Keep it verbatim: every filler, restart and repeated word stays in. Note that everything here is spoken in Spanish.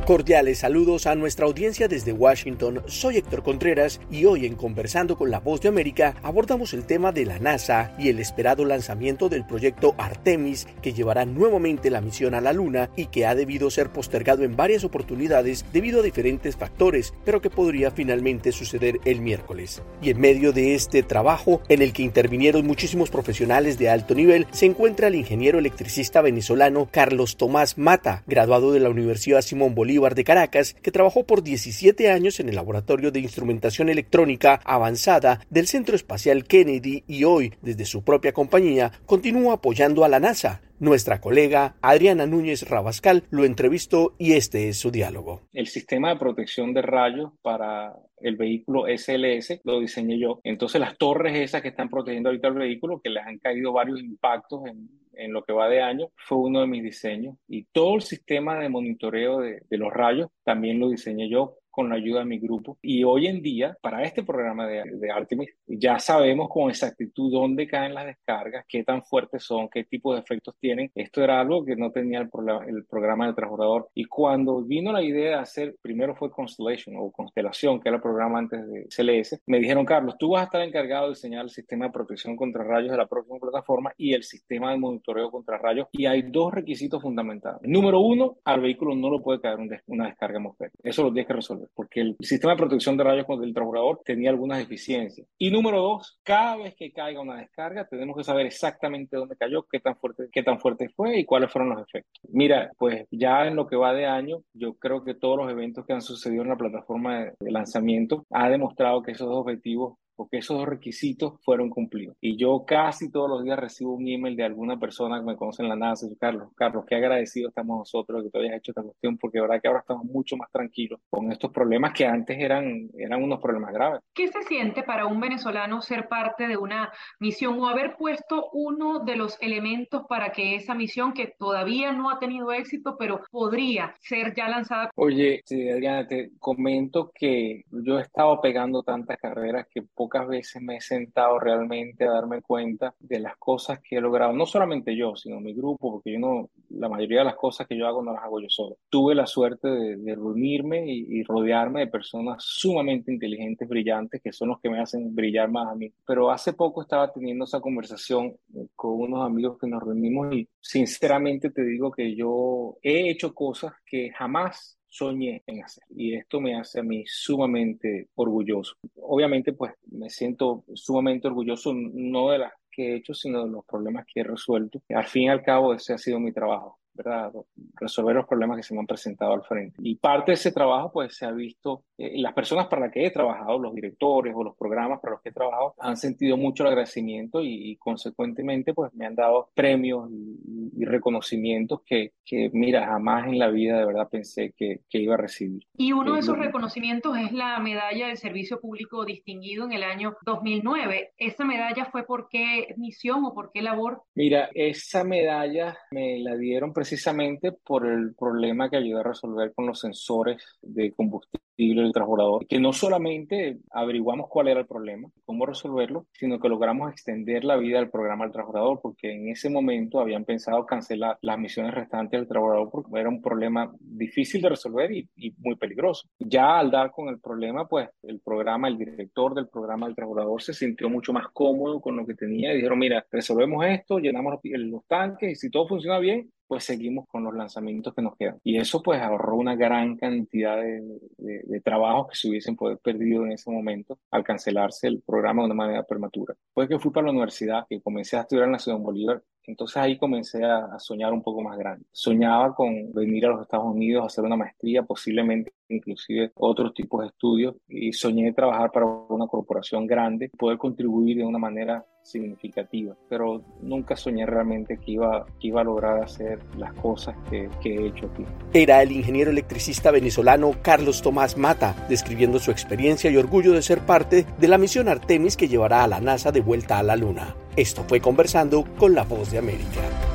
Cordiales saludos a nuestra audiencia desde Washington. Soy Héctor Contreras y hoy en Conversando con la Voz de América abordamos el tema de la NASA y el esperado lanzamiento del proyecto Artemis, que llevará nuevamente la misión a la Luna y que ha debido ser postergado en varias oportunidades debido a diferentes factores, pero que podría finalmente suceder el miércoles. Y en medio de este trabajo, en el que intervinieron muchísimos profesionales de alto nivel, se encuentra el ingeniero electricista venezolano Carlos Tomás Mata, graduado de la Universidad Simón Bolívar de Caracas, que trabajó por diecisiete años en el Laboratorio de Instrumentación Electrónica Avanzada del Centro Espacial Kennedy y hoy, desde su propia compañía, continúa apoyando a la NASA. Nuestra colega Adriana Núñez Rabascal lo entrevistó y este es su diálogo. El sistema de protección de rayos para el vehículo S L S lo diseñé yo. Entonces las torres esas que están protegiendo ahorita el vehículo, que les han caído varios impactos en, en lo que va de año, fue uno de mis diseños. Y todo el sistema de monitoreo de, de los rayos también lo diseñé yo, con la ayuda de mi grupo. Y hoy en día, para este programa de, de Artemis, ya sabemos con exactitud dónde caen las descargas, qué tan fuertes son, qué tipo de efectos tienen. Esto era algo que no tenía el, pro, el programa del transbordador. Y cuando vino la idea de hacer, primero fue Constellation o Constelación, que era el programa antes de C L S, me dijeron, Carlos, tú vas a estar encargado de diseñar el sistema de protección contra rayos de la próxima plataforma y el sistema de monitoreo contra rayos. Y hay dos requisitos fundamentales. Número uno, al vehículo no lo puede caer un des- una descarga atmosférica. Eso lo tienes que resolver, porque el sistema de protección de rayos del transbordador tenía algunas deficiencias. Y número dos, cada vez que caiga una descarga, tenemos que saber exactamente dónde cayó, qué tan fuerte, qué tan fuerte fue y cuáles fueron los efectos. Mira, pues ya en lo que va de año, yo creo que todos los eventos que han sucedido en la plataforma de, de lanzamiento ha demostrado que esos dos objetivos, porque esos dos requisitos fueron cumplidos. Y yo casi todos los días recibo un email de alguna persona que me conoce en la NASA y dice, Carlos, Carlos, qué agradecido estamos nosotros de que tú hayas hecho esta cuestión, porque de verdad que ahora estamos mucho más tranquilos con estos problemas que antes eran, eran unos problemas graves. ¿Qué se siente para un venezolano ser parte de una misión o haber puesto uno de los elementos para que esa misión, que todavía no ha tenido éxito, pero podría ser ya lanzada? Oye, sí, Adriana, te comento que yo he estado pegando tantas carreras que pocas veces me he sentado realmente a darme cuenta de las cosas que he logrado, no solamente yo, sino mi grupo, porque yo no, la mayoría de las cosas que yo hago no las hago yo solo. Tuve la suerte de, de reunirme y, y rodearme de personas sumamente inteligentes, brillantes, que son los que me hacen brillar más a mí. Pero hace poco estaba teniendo esa conversación con unos amigos que nos reunimos y sinceramente te digo que yo he hecho cosas que jamás soñé en hacer. Y esto me hace a mí sumamente orgulloso. Obviamente, pues, me siento sumamente orgulloso, no de las que he hecho, sino de los problemas que he resuelto. Al fin y al cabo, ese ha sido mi trabajo, ¿verdad? Resolver los problemas que se me han presentado al frente. Y parte de ese trabajo, pues, se ha visto, eh, las personas para las que he trabajado, los directores o los programas para los que he trabajado, han sentido mucho el agradecimiento y, y consecuentemente, pues, me han dado premios y, y reconocimientos que, que, mira, jamás en la vida de verdad pensé que, que iba a recibir. Y uno de Eh, esos lo- reconocimientos es la medalla del Servicio Público Distinguido en el año dos mil nueve. ¿Esa medalla fue por qué misión o por qué labor? Mira, esa medalla me la dieron precisamente por el problema que ayudé a resolver con los sensores de combustible del transbordador, que no solamente averiguamos cuál era el problema, cómo resolverlo, sino que logramos extender la vida del programa del transbordador, porque en ese momento habían pensado cancelar las misiones restantes del transbordador porque era un problema difícil de resolver y, y muy peligroso. Ya al dar con el problema, pues el programa, el director del programa del transbordador se sintió mucho más cómodo con lo que tenía y dijeron, mira, resolvemos esto, llenamos los, los tanques y si todo funciona bien, pues seguimos con los lanzamientos que nos quedan. Y eso pues ahorró una gran cantidad de, de, de trabajos que se hubiesen podido perdido en ese momento al cancelarse el programa de una manera prematura. Después que fui para la universidad, que comencé a estudiar en la Ciudad de Bolívar, entonces ahí comencé a, a soñar un poco más grande. Soñaba con venir a los Estados Unidos a hacer una maestría, posiblemente inclusive otros tipos de estudios, y soñé trabajar para una corporación grande, poder contribuir de una manera significativa, pero nunca soñé realmente que iba, que iba a lograr hacer las cosas que, que he hecho aquí. Era el ingeniero electricista venezolano Carlos Tomás Mata, describiendo su experiencia y orgullo de ser parte de la misión Artemis que llevará a la NASA de vuelta a la Luna. Esto fue Conversando con la Voz de América.